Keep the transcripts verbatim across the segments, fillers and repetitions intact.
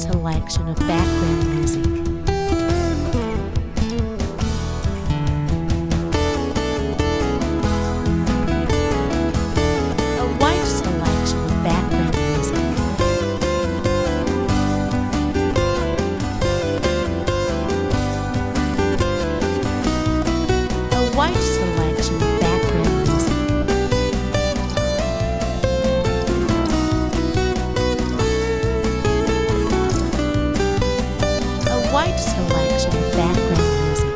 selection of background music. A wide selection of background music. A wide selection of background music. A wide selection of background music.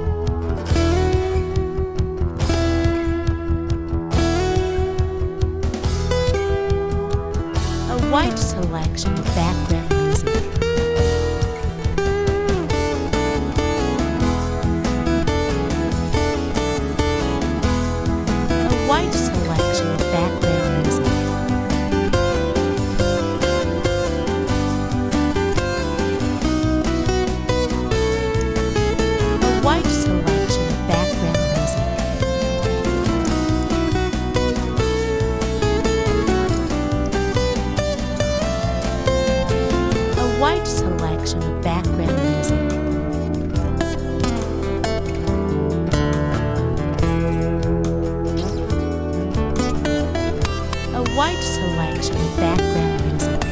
A wide selection of background music. A wide selection of background music. A wide selection of background music. A wide selection of background music. A wide selection of background music.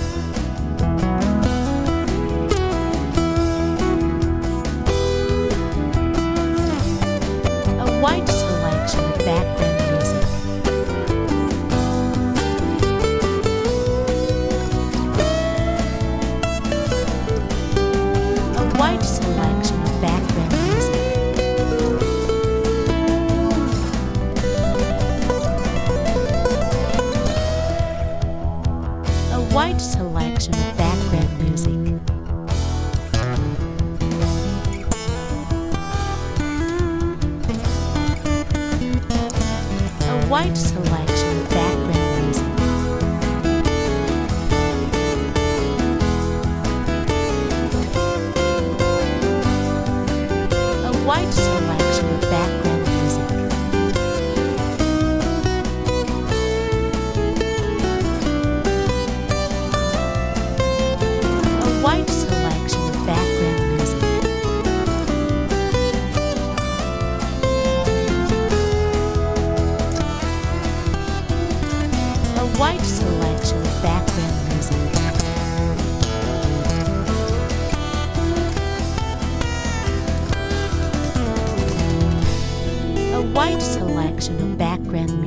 A wide selection of background music. A wide selection of background music. A wide selection of background music. A wide selection of background music. A wide selection of background music. A wide selection of background music. A wide selection of background music. A wide selection of background